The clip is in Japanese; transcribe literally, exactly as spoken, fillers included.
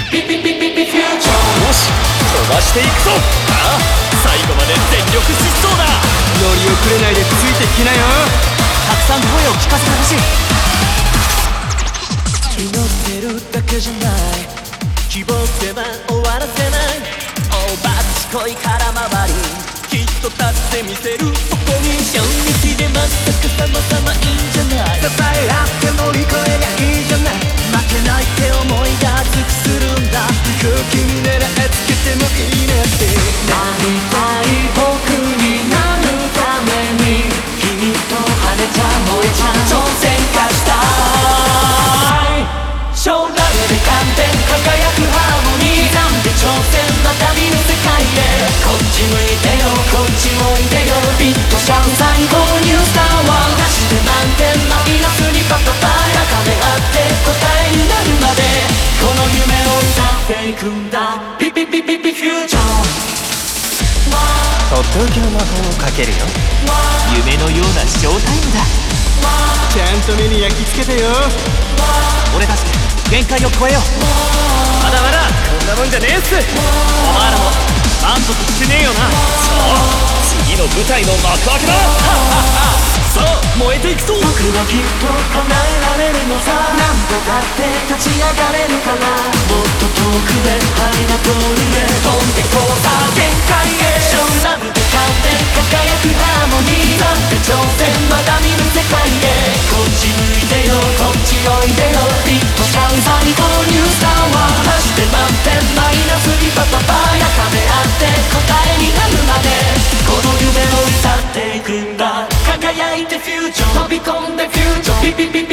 ピピピピピフューチャー。よし飛ばしていくぞ。ああ最後まで全力疾走だ。 乗り遅れないでついてきなよ。 たくさん声を聞かせてほしい。 祈ってるだけじゃない、希望せば終わらせない。大バッチ恋空回り、きっと立ってみせる。そこに衝撃でまさか様々いいんじゃない。支え合って乗り越えりゃいいじゃない。負けないって思いが熱くするんだ。空気に狙いつけてもいいねって。なりたい僕になるために、君と跳ねちゃ燃えちゃ挑戦化したい。将来で完全輝くハーモニー。刻んで挑戦の旅の世界へ。こっち向いてよこっちおいでよ。ビッとシャウ最高ニュースターはなしで満点マイナスにパパパ高め合って答えになるまで、この夢を歌っていくんだ。ピピピピピフューチャー。 とっておきの魔法をかけるよ。夢のようなショータイムだ。 ちゃんと目に焼き付けてよ。 俺たちで限界を超えよう。まだまだこんなもんじゃねえっす。お前らも満足してねえよな。そう次の舞台の幕開けだ。さあ燃えていくぞ。 僕はきっと叶えられるのさ。何度だって立ち上がれるから。もっと遠くでハイな通りへ飛んでこうさ限界へ。ショーラブで完全輝くハーモニー。なんて挑戦まだ見ぬ世界へ。こっち向いてよこっちおいでよ。ビッとしちゃう最高ニュースターはマジで満点マイナスにパパパ高め合って答えになるまで、この夢を歌っていくんだ。輝いてフューチャー飛び込んでフューチャー。ピピピピ